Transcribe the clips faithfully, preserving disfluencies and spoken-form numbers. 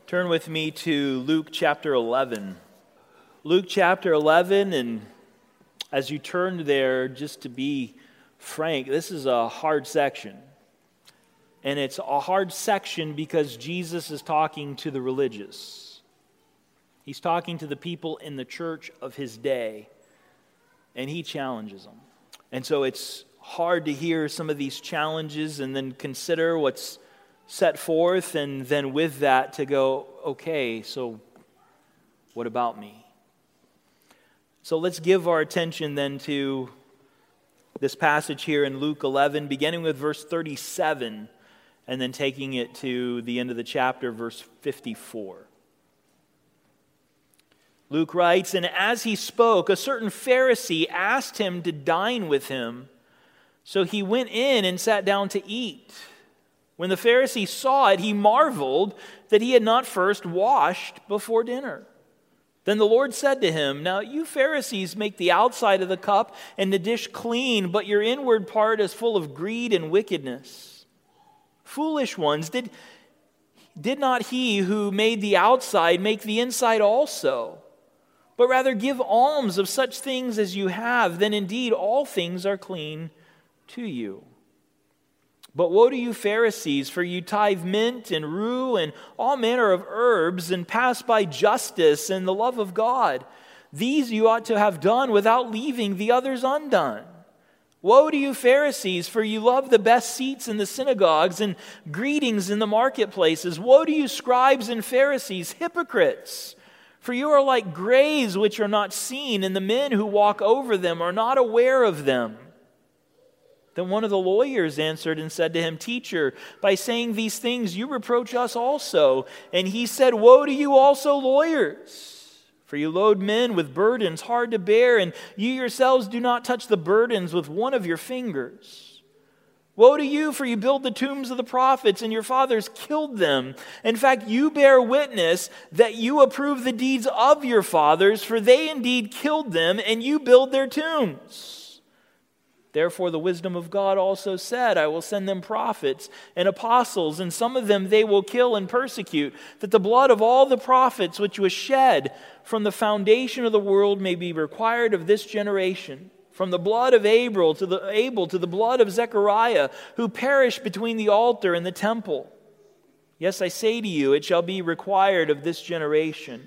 Turn with me to Luke chapter eleven. Luke chapter eleven, and as you turn there, just to be frank, this is a hard section. And it's a hard section because Jesus is talking to the religious. He's talking to the people in the church of his day, and he challenges them. And so it's hard to hear some of these challenges and then consider what's set forth, and then with that to go, okay, so what about me? So let's give our attention then to this passage here in Luke eleven, beginning with verse thirty-seven, and then taking it to the end of the chapter, verse fifty-four. Luke writes, "And as he spoke, a certain Pharisee asked him to dine with him. So he went in and sat down to eat. When the Pharisee saw it, he marveled that he had not first washed before dinner. Then the Lord said to him, 'Now you Pharisees make the outside of the cup and the dish clean, but your inward part is full of greed and wickedness. Foolish ones, did, did not he who made the outside make the inside also? But rather give alms of such things as you have, then indeed all things are clean to you. But woe to you Pharisees, for you tithe mint and rue and all manner of herbs, and pass by justice and the love of God. These you ought to have done without leaving the others undone. Woe to you Pharisees, for you love the best seats in the synagogues and greetings in the marketplaces. Woe to you scribes and Pharisees, hypocrites! For you are like graves which are not seen, and the men who walk over them are not aware of them.' Then one of the lawyers answered and said to him, 'Teacher, by saying these things you reproach us also.' And he said, 'Woe to you also, lawyers! For you load men with burdens hard to bear, and you yourselves do not touch the burdens with one of your fingers. Woe to you, for you build the tombs of the prophets, and your fathers killed them. In fact, you bear witness that you approve the deeds of your fathers, for they indeed killed them, and you build their tombs. Therefore the wisdom of God also said, I will send them prophets and apostles, and some of them they will kill and persecute, that the blood of all the prophets which was shed from the foundation of the world may be required of this generation. From the blood of Abel to the Abel to the blood of Zechariah, who perished between the altar and the temple. Yes, I say to you, it shall be required of this generation.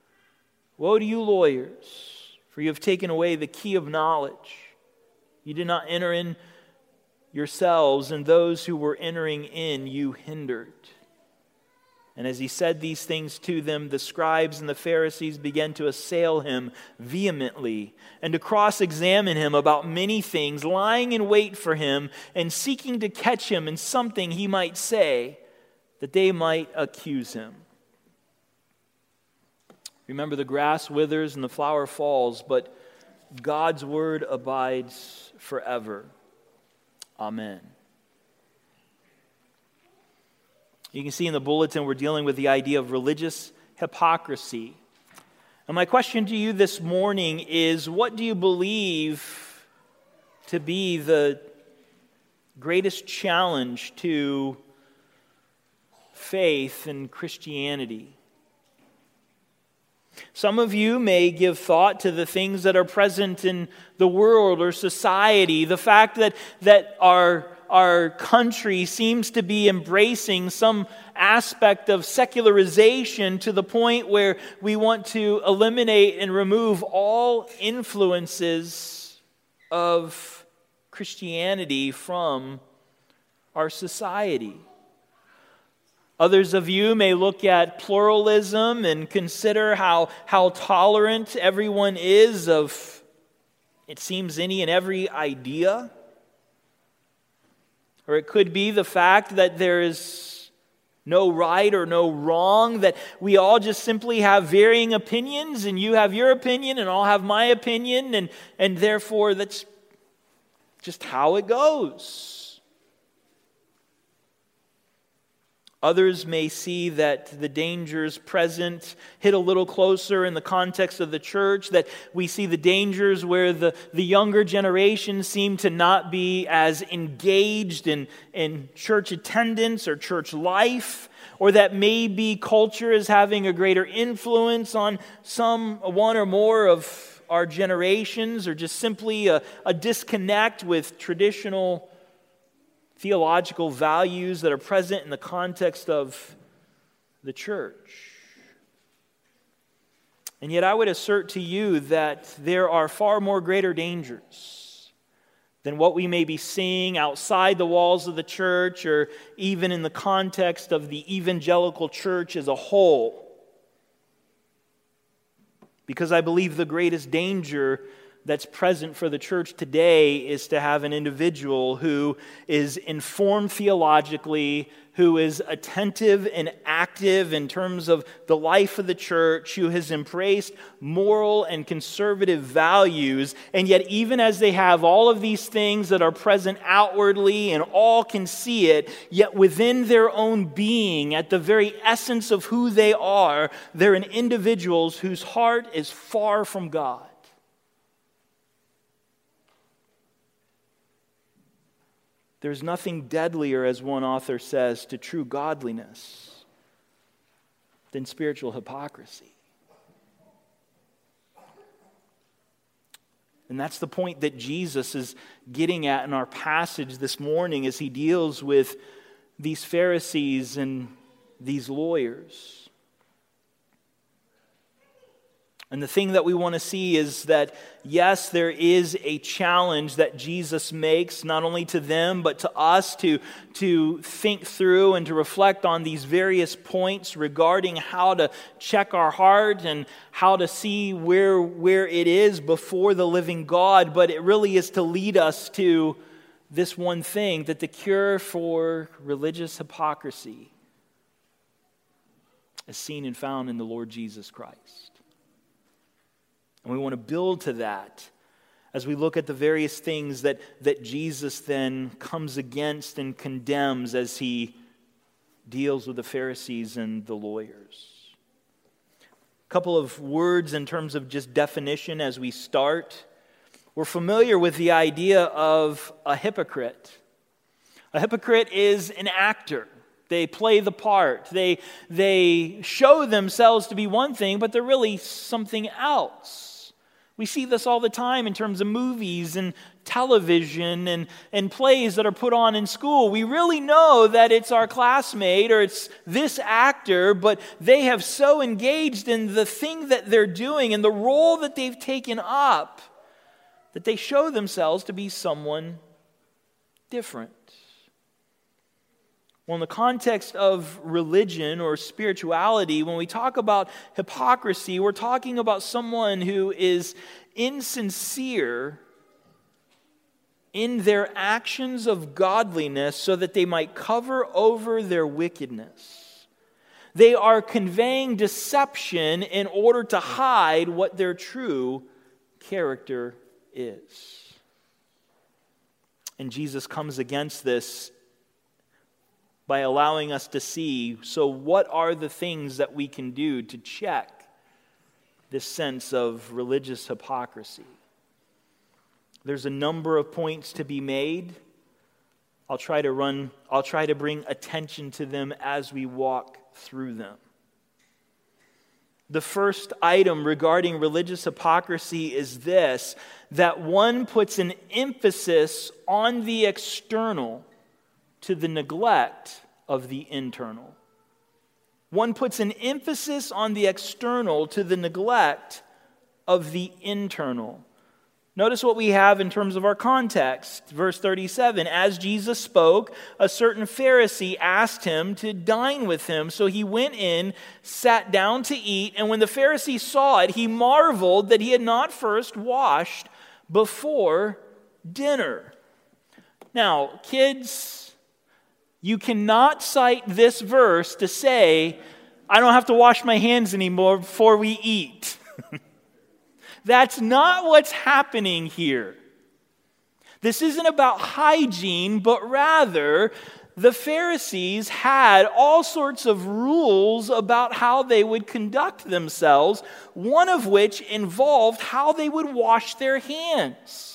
Woe to you lawyers, for you have taken away the key of knowledge. You did not enter in yourselves, and those who were entering in you hindered.' And as he said these things to them, the scribes and the Pharisees began to assail him vehemently and to cross-examine him about many things, lying in wait for him and seeking to catch him in something he might say, that they might accuse him. Remember, the grass withers and the flower falls, but God's word abides forever. Amen." You can see in the bulletin we're dealing with the idea of religious hypocrisy. And my question to you this morning is, what do you believe to be the greatest challenge to faith and Christianity? Some of you may give thought to the things that are present in the world or society, the fact that, that our, our country seems to be embracing some aspect of secularization to the point where we want to eliminate and remove all influences of Christianity from our society. Others of you may look at pluralism and consider how, how tolerant everyone is of, it seems, any and every idea. Or it could be the fact that there is no right or no wrong, that we all just simply have varying opinions, and you have your opinion and I'll have my opinion, and, and therefore that's just how it goes. Others may see that the dangers present hit a little closer in the context of the church, that we see the dangers where the, the younger generation seem to not be as engaged in, in church attendance or church life, or that maybe culture is having a greater influence on some, one or more of our generations, or just simply a, a disconnect with traditional theological values that are present in the context of the church. And yet I would assert to you that there are far more greater dangers than what we may be seeing outside the walls of the church, or even in the context of the evangelical church as a whole. Because I believe the greatest danger that's present for the church today is to have an individual who is informed theologically, who is attentive and active in terms of the life of the church, who has embraced moral and conservative values, and yet even as they have all of these things that are present outwardly and all can see it, yet within their own being, at the very essence of who they are, they're an individuals whose heart is far from God. There's nothing deadlier, as one author says, to true godliness than spiritual hypocrisy. And that's the point that Jesus is getting at in our passage this morning as he deals with these Pharisees and these lawyers. And the thing that we want to see is that, yes, there is a challenge that Jesus makes, not only to them, but to us to, to think through and to reflect on these various points regarding how to check our heart and how to see where, where it is before the living God. But it really is to lead us to this one thing, that the cure for religious hypocrisy is seen and found in the Lord Jesus Christ. And we want to build to that as we look at the various things that, that Jesus then comes against and condemns as he deals with the Pharisees and the lawyers. A couple of words in terms of just definition as we start. We're familiar with the idea of a hypocrite. A hypocrite is an actor. They play the part. They, they show themselves to be one thing, but they're really something else. We see this all the time in terms of movies and television and, and plays that are put on in school. We really know that it's our classmate or it's this actor, but they have so engaged in the thing that they're doing and the role that they've taken up that they show themselves to be someone different. Well, in the context of religion or spirituality, when we talk about hypocrisy, we're talking about someone who is insincere in their actions of godliness so that they might cover over their wickedness. They are conveying deception in order to hide what their true character is. And Jesus comes against this by allowing us to see, so what are the things that we can do to check this sense of religious hypocrisy? There's a number of points to be made. I'll try to run, I'll try to bring attention to them as we walk through them. The first item regarding religious hypocrisy is this, that one puts an emphasis on the external to the neglect of the internal. One puts an emphasis on the external to the neglect of the internal. Notice what we have in terms of our context. Verse thirty-seven, as Jesus spoke, a certain Pharisee asked him to dine with him. So he went in, sat down to eat, and when the Pharisee saw it, he marveled that he had not first washed before dinner. Now, kids, you cannot cite this verse to say, I don't have to wash my hands anymore before we eat. That's not what's happening here. This isn't about hygiene, but rather the Pharisees had all sorts of rules about how they would conduct themselves, one of which involved how they would wash their hands.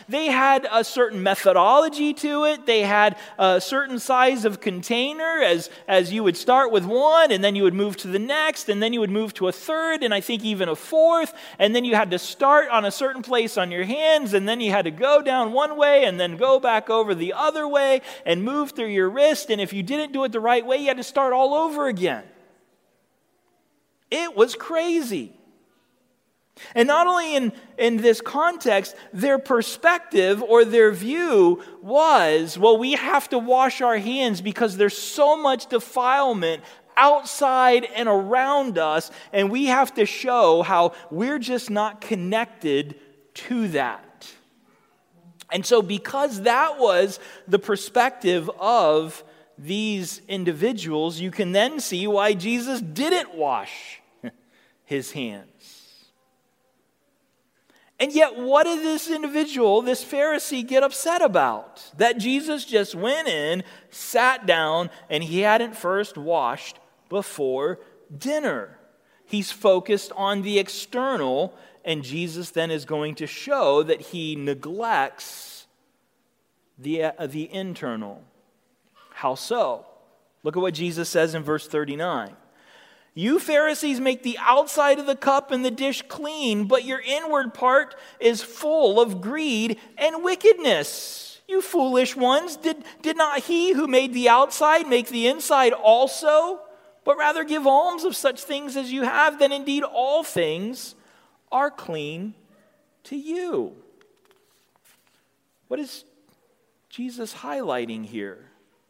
They had a certain methodology to it. They had a certain size of container as, as you would start with one, and then you would move to the next, and then you would move to a third, and I think even a fourth, and then you had to start on a certain place on your hands, and then you had to go down one way, and then go back over the other way, and move through your wrist, and if you didn't do it the right way, you had to start all over again. It was crazy. And not only in, in this context, their perspective or their view was, well, we have to wash our hands because there's so much defilement outside and around us, and we have to show how we're just not connected to that. And so because that was the perspective of these individuals, you can then see why Jesus didn't wash his hands. And yet, what did this individual, this Pharisee, get upset about? That Jesus just went in, sat down, and he hadn't first washed before dinner. He's focused on the external, and Jesus then is going to show that he neglects the, uh, the internal. How so? Look at what Jesus says in verse thirty-nine. You Pharisees make the outside of the cup and the dish clean, but your inward part is full of greed and wickedness. You foolish ones, did, did not he who made the outside make the inside also? But rather give alms of such things as you have, then indeed all things are clean to you. What is Jesus highlighting here?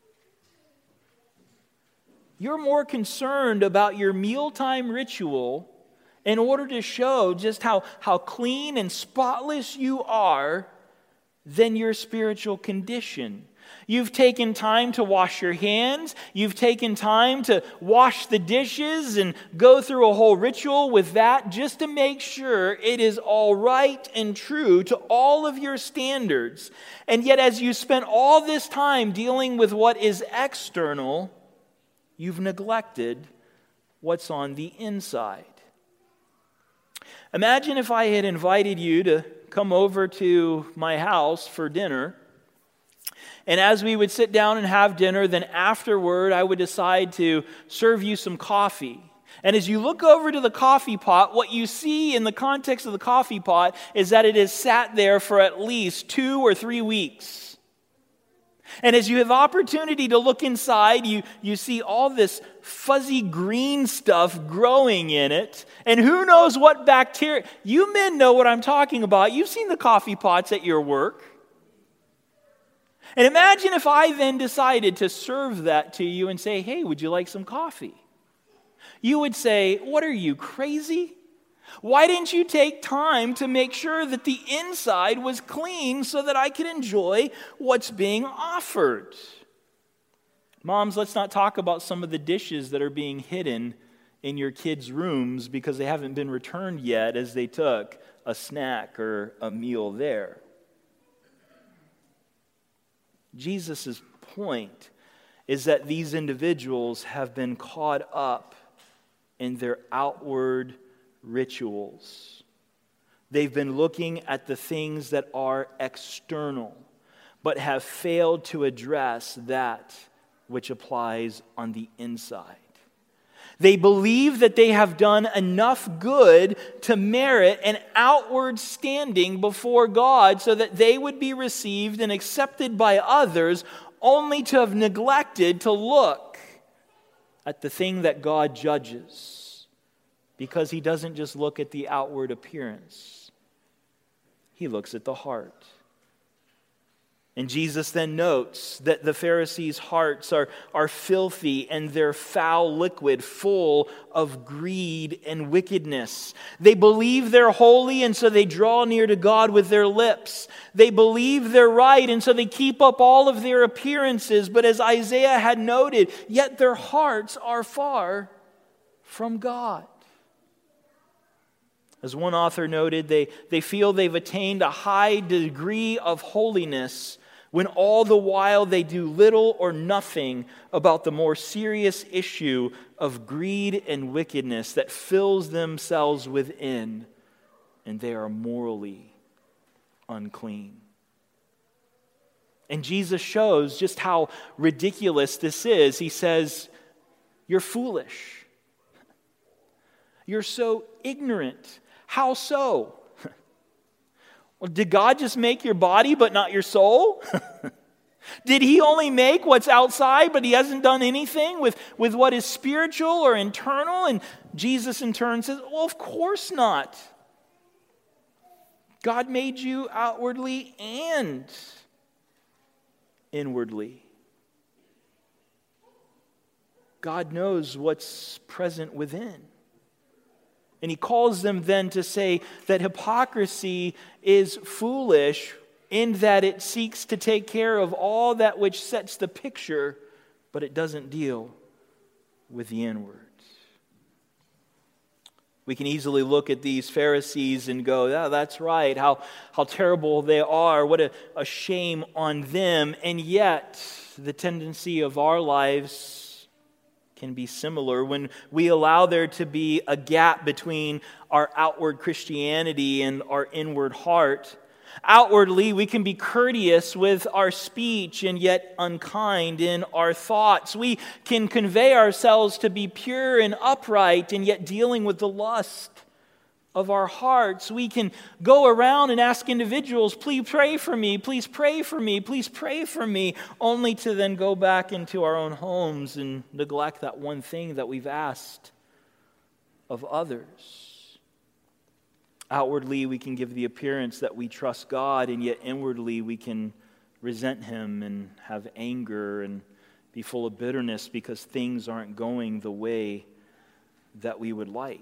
You're more concerned about your mealtime ritual in order to show just how, how clean and spotless you are than your spiritual condition. You've taken time to wash your hands. You've taken time to wash the dishes and go through a whole ritual with that just to make sure it is all right and true to all of your standards. And yet as you spent all this time dealing with what is external, you've neglected what's on the inside. Imagine if I had invited you to come over to my house for dinner, and as we would sit down and have dinner, then afterward I would decide to serve you some coffee. And as you look over to the coffee pot, what you see in the context of the coffee pot is that it has sat there for at least two or three weeks. And as you have opportunity to look inside, you, you see all this fuzzy green stuff growing in it. And who knows what bacteria. You men know what I'm talking about. You've seen the coffee pots at your work. And imagine if I then decided to serve that to you and say, hey, would you like some coffee? You would say, what are you, crazy? Why didn't you take time to make sure that the inside was clean so that I could enjoy what's being offered? Moms, let's not talk about some of the dishes that are being hidden in your kids' rooms because they haven't been returned yet as they took a snack or a meal there. Jesus' point is that these individuals have been caught up in their outward rituals. They've been looking at the things that are external, but have failed to address that which applies on the inside. They believe that they have done enough good to merit an outward standing before God so that they would be received and accepted by others, only to have neglected to look at the thing that God judges. Because he doesn't just look at the outward appearance. He looks at the heart. And Jesus then notes that the Pharisees' hearts are, are filthy and they're foul liquid, full of greed and wickedness. They believe they're holy, and so they draw near to God with their lips. They believe they're right, and so they keep up all of their appearances. But as Isaiah had noted, yet their hearts are far from God. As one author noted, they, they feel they've attained a high degree of holiness when all the while they do little or nothing about the more serious issue of greed and wickedness that fills themselves within, and they are morally unclean. And Jesus shows just how ridiculous this is. He says, you're foolish. You're so ignorant. How so? Well, did God just make your body but not your soul? Did he only make what's outside, but he hasn't done anything with, with what is spiritual or internal? And Jesus in turn says, well, of course not. God made you outwardly and inwardly. God knows what's present within. And he calls them then to say that hypocrisy is foolish in that it seeks to take care of all that which sets the picture, but it doesn't deal with the inward. We can easily look at these Pharisees and go, yeah, that's right, how, how terrible they are, what a, a shame on them. And yet, the tendency of our lives can be similar when we allow there to be a gap between our outward Christianity and our inward heart. Outwardly, we can be courteous with our speech and yet unkind in our thoughts. We can convey ourselves to be pure and upright and yet dealing with the lust of our hearts. We can go around and ask individuals, please pray for me, please pray for me, please pray for me, only to then go back into our own homes and neglect that one thing that we've asked of others. Outwardly, we can give the appearance that we trust God, and yet inwardly we can resent him and have anger and be full of bitterness because things aren't going the way that we would like.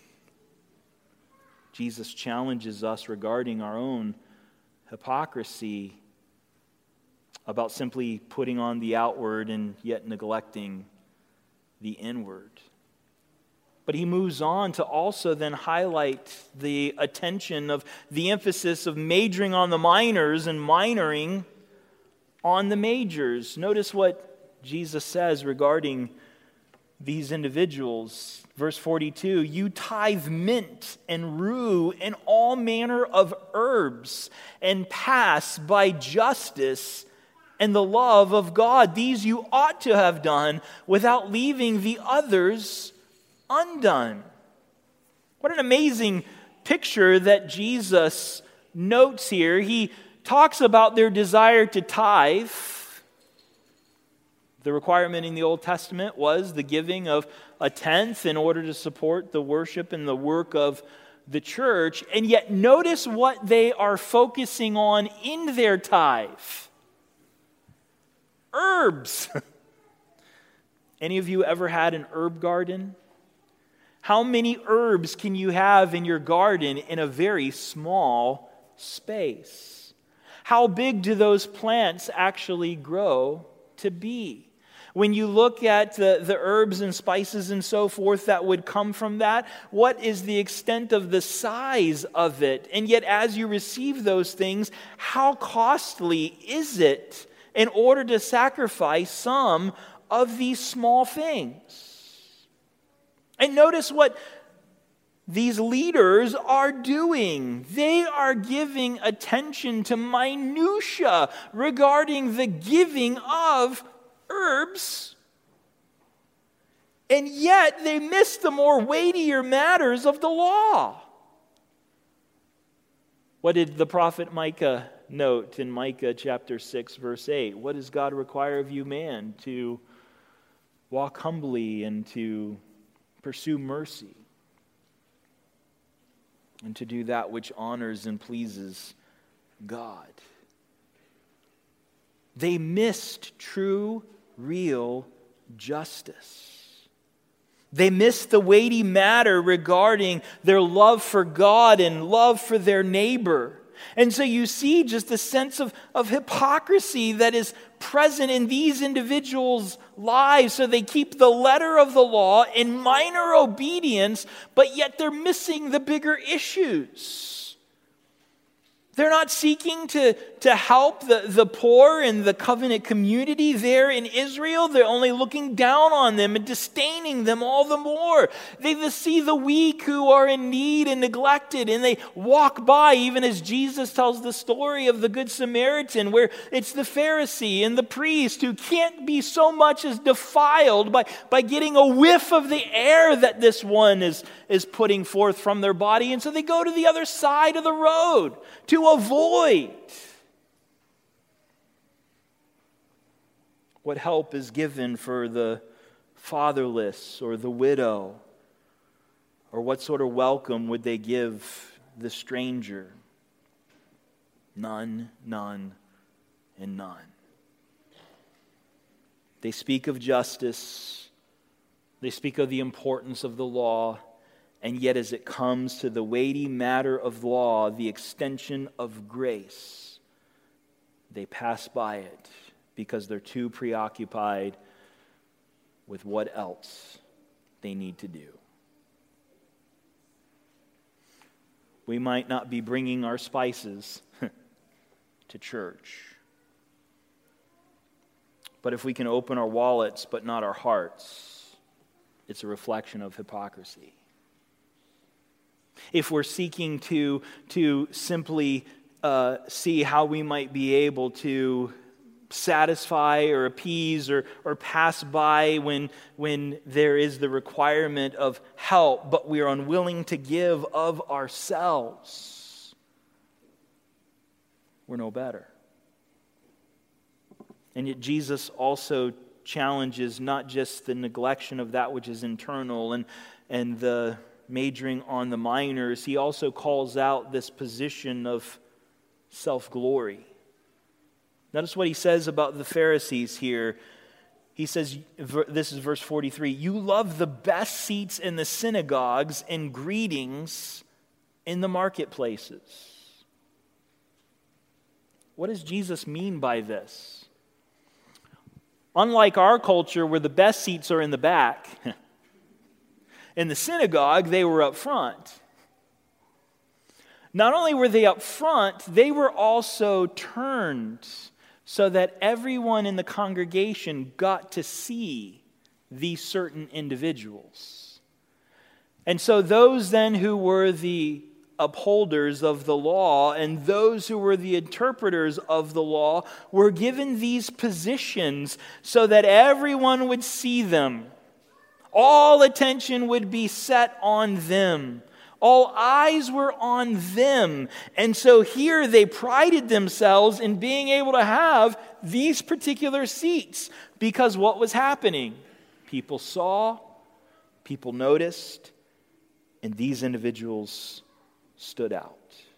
Jesus challenges us regarding our own hypocrisy about simply putting on the outward and yet neglecting the inward. But he moves on to also then highlight the attention of the emphasis of majoring on the minors and minoring on the majors. Notice what Jesus says regarding these individuals. Verse forty-two, you tithe mint and rue and all manner of herbs and pass by justice and the love of God. These you ought to have done without leaving the others undone. What an amazing picture that Jesus notes here. He talks about their desire to tithe. The requirement in the Old Testament was the giving of a tenth in order to support the worship and the work of the church. And yet notice what they are focusing on in their tithe. Herbs. Any of you ever had an herb garden? How many herbs can you have in your garden in a very small space? How big do those plants actually grow to be? When you look at the, the herbs and spices and so forth that would come from that, what is the extent of the size of it? And yet as you receive those things, how costly is it in order to sacrifice some of these small things? And notice what these leaders are doing. They are giving attention to minutia regarding the giving of herbs, and yet they miss the more weightier matters of the law. What did the prophet Micah note in Micah chapter six, verse eight? What does God require of you, man? To walk humbly and to pursue mercy, and to do that which honors and pleases God. They missed true, real justice. They missed the weighty matter regarding their love for God and love for their neighbor. And so you see just the sense of, of hypocrisy that is present in these individuals' lives. So they keep the letter of the law in minor obedience, but yet they're missing the bigger issues. They're not seeking to, to help the, the poor and the covenant community there in Israel. They're only looking down on them and disdaining them all the more. They see the weak who are in need and neglected, and they walk by, even as Jesus tells the story of the Good Samaritan, where it's the Pharisee and the priest who can't be so much as defiled by, by getting a whiff of the air that this one is, is putting forth from their body. And so they go to the other side of the road to avoid what help is given for the fatherless or the widow, or what sort of welcome would they give the stranger? None, none, and none. They speak of justice, they speak of the importance of the law, and yet as it comes to the weighty matter of law, the extension of grace, they pass by it because they're too preoccupied with what else they need to do. We might not be bringing our spices to church, but if we can open our wallets but not our hearts, it's a reflection of hypocrisy. If we're seeking to, to simply uh, see how we might be able to satisfy or appease or, or pass by when, when there is the requirement of help, but we are unwilling to give of ourselves, we're no better. And yet Jesus also challenges not just the neglection of that which is internal and, and the majoring on the minors, he also calls out this position of self-glory. Notice what he says about the Pharisees here. He says, this is verse forty-three, "You love the best seats in the synagogues and greetings in the marketplaces." What does Jesus mean by this? Unlike our culture where the best seats are in the back, in the synagogue, they were up front. Not only were they up front, they were also turned so that everyone in the congregation got to see these certain individuals. And so those then who were the upholders of the law and those who were the interpreters of the law were given these positions so that everyone would see them. All attention would be set on them. All eyes were on them. And so here they prided themselves in being able to have these particular seats because what was happening? People saw, people noticed, and these individuals stood out.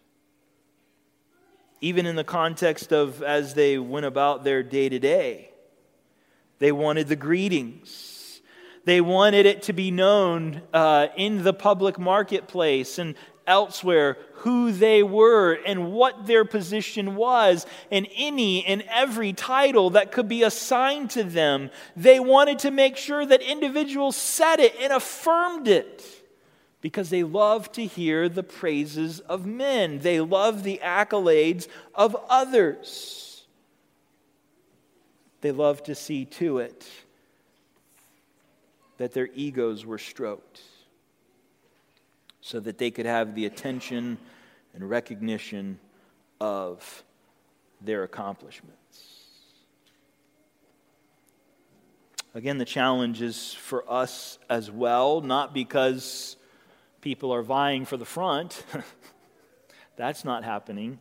Even in the context of as they went about their day-to-day, they wanted the greetings. They wanted it to be known uh, in the public marketplace and elsewhere who they were and what their position was and any and every title that could be assigned to them. They wanted to make sure that individuals said it and affirmed it because they loved to hear the praises of men. They loved the accolades of others. They loved to see to it that their egos were stroked so that they could have the attention and recognition of their accomplishments. Again, the challenge is for us as well, not because people are vying for the front. That's not happening.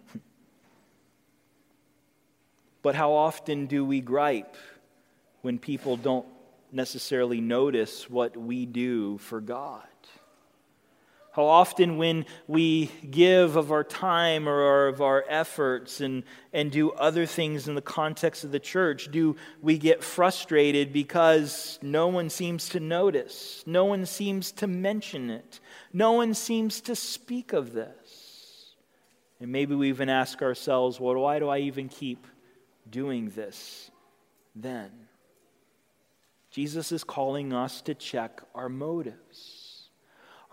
But how often do we gripe when people don't necessarily notice what we do for God? How often when we give of our time or of our efforts and, and do other things in the context of the church, do we get frustrated because no one seems to notice, no one seems to mention it, no one seems to speak of this? And maybe we even ask ourselves, well, why do I even keep doing this then? Jesus is calling us to check our motives.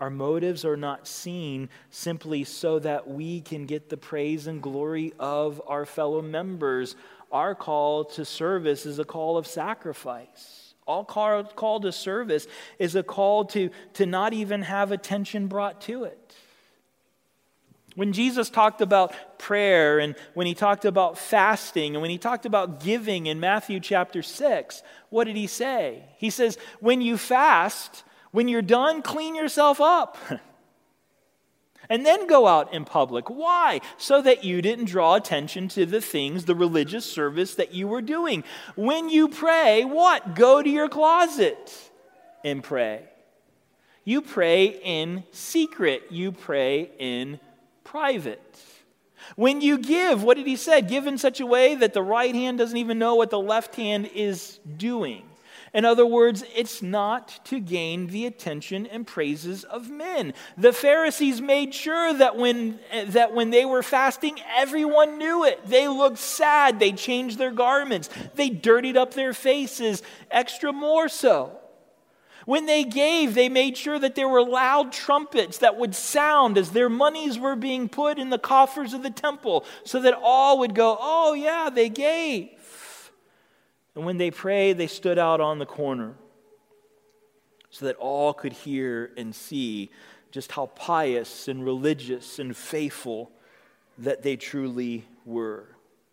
Our motives are not seen simply so that we can get the praise and glory of our fellow members. Our call to service is a call of sacrifice. All call, call to service is a call to, to not even have attention brought to it. When Jesus talked about prayer and when he talked about fasting and when he talked about giving in Matthew chapter six, what did he say? He says, when you fast, when you're done, clean yourself up. And then go out in public. Why? So that you didn't draw attention to the things, the religious service that you were doing. When you pray, what? Go to your closet and pray. You pray in secret. You pray in private. When you give, what did he say? Give in such a way that the right hand doesn't even know what the left hand is doing. In other words, it's not to gain the attention and praises of men. The Pharisees made sure that when, that when they were fasting, everyone knew it. They looked sad. They changed their garments. They dirtied up their faces, extra more so. When they gave, they made sure that there were loud trumpets that would sound as their monies were being put in the coffers of the temple so that all would go, oh yeah, they gave. And when they prayed, they stood out on the corner so that all could hear and see just how pious and religious and faithful that they truly were.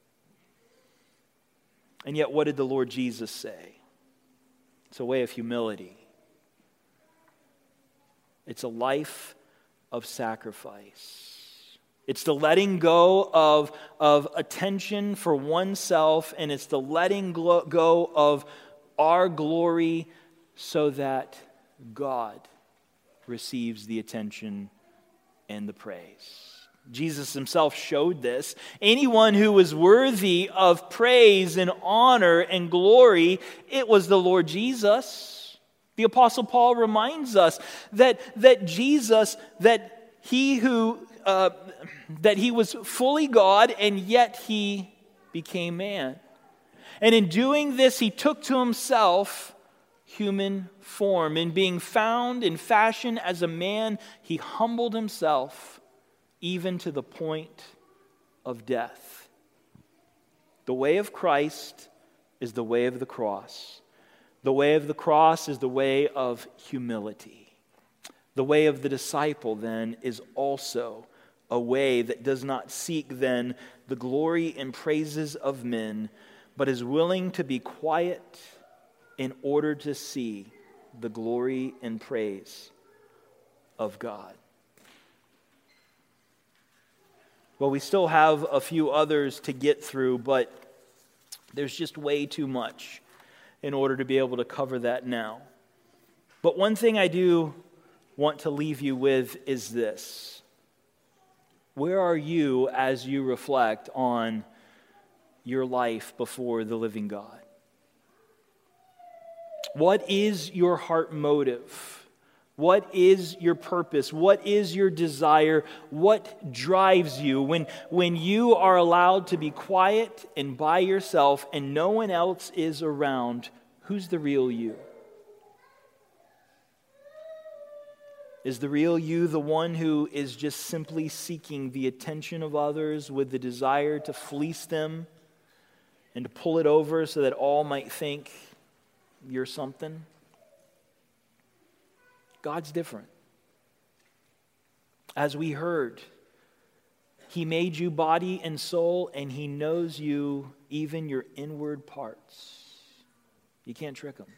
And yet, what did the Lord Jesus say? It's a way of humility. It's a life of sacrifice. It's the letting go of, of attention for oneself, and it's the letting go of our glory so that God receives the attention and the praise. Jesus himself showed this. Anyone who was worthy of praise and honor and glory, it was the Lord Jesus. The Apostle Paul reminds us that, that Jesus, that he who uh, that he was fully God and yet he became man. And in doing this, he took to himself human form. In being found in fashion as a man, he humbled himself even to the point of death. The way of Christ is the way of the cross. The way of the cross is the way of humility. The way of the disciple, then, is also a way that does not seek, then, the glory and praises of men, but is willing to be quiet in order to see the glory and praise of God. Well, we still have a few others to get through, but there's just way too much in order to be able to cover that now. But one thing I do want to leave you with is this. Where are you as you reflect on your life before the living God? What is your heart motive? What is your purpose? What is your desire? What drives you when, when you are allowed to be quiet and by yourself and no one else is around? Who's the real you? Is the real you the one who is just simply seeking the attention of others with the desire to fleece them and to pull it over so that all might think you're something? God's different. As we heard, He made you body and soul, and He knows you, even your inward parts. You can't trick Him.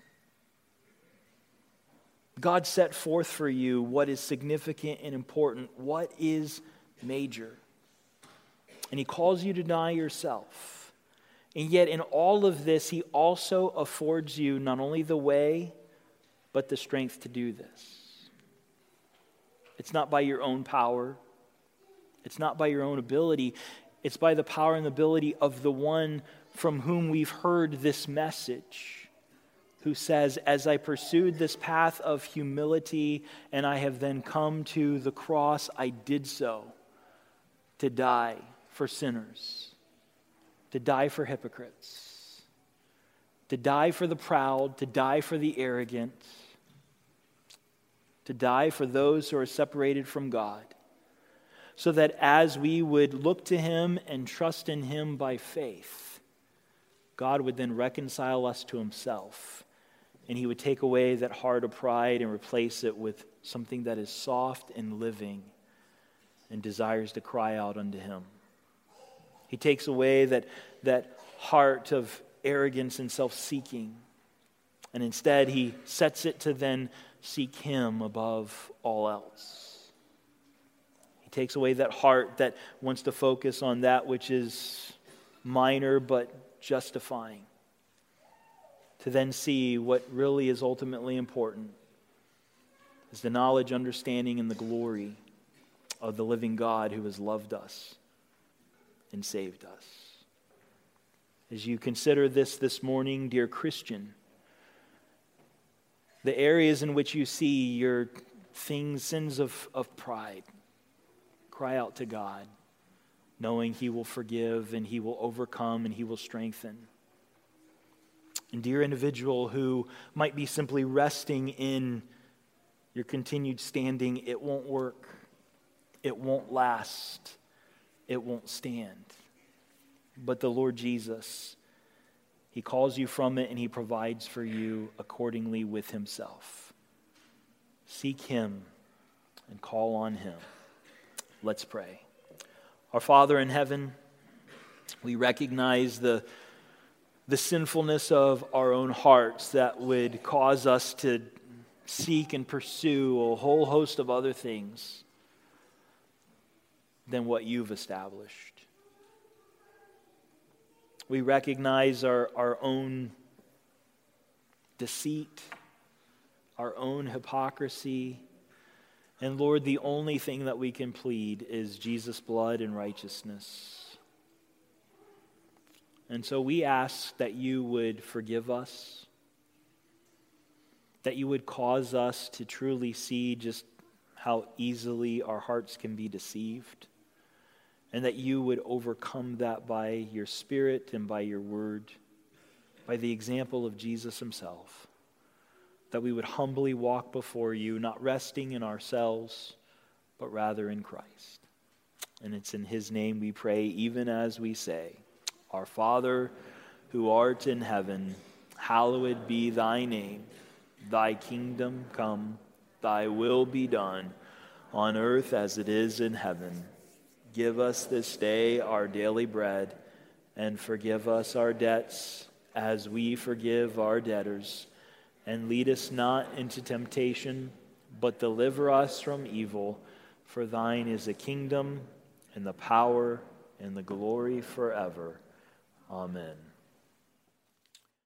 God set forth for you what is significant and important, what is major. And He calls you to deny yourself. And yet in all of this, He also affords you not only the way, but the strength to do this. It's not by your own power. It's not by your own ability. It's by the power and ability of the one from whom we've heard this message, who says, as I pursued this path of humility and I have then come to the cross, I did so to die for sinners, to die for hypocrites, to die for the proud, to die for the arrogant, to die for those who are separated from God, so that as we would look to him and trust in him by faith, God would then reconcile us to himself, and he would take away that heart of pride and replace it with something that is soft and living and desires to cry out unto him. He takes away that, that heart of arrogance and self-seeking, and instead he sets it to then seek him above all else. He takes away that heart that wants to focus on that which is minor but justifying, to then see what really is ultimately important is the knowledge, understanding, and the glory of the living God who has loved us and saved us. As you consider this this morning, dear Christian, the areas in which you see your things, sins of, of pride, cry out to God, knowing he will forgive and he will overcome and he will strengthen. And dear individual who might be simply resting in your continued standing, it won't work, it won't last, it won't stand. But the Lord Jesus, he calls you from it and he provides for you accordingly with himself. Seek him and call on him. Let's pray. Our Father in heaven, we recognize the, the sinfulness of our own hearts that would cause us to seek and pursue a whole host of other things than what you've established. We recognize our, our own deceit, our own hypocrisy. And Lord, the only thing that we can plead is Jesus' blood and righteousness. And so we ask that you would forgive us, that you would cause us to truly see just how easily our hearts can be deceived, and that you would overcome that by your Spirit and by your word, by the example of Jesus himself, that we would humbly walk before you, not resting in ourselves, but rather in Christ. And it's in his name we pray, even as we say, Our Father, who art in heaven, hallowed be thy name. Thy kingdom come, thy will be done, on earth as it is in heaven. Give us this day our daily bread, and forgive us our debts as we forgive our debtors. And lead us not into temptation, but deliver us from evil. For thine is the kingdom, and the power, and the glory forever. Amen.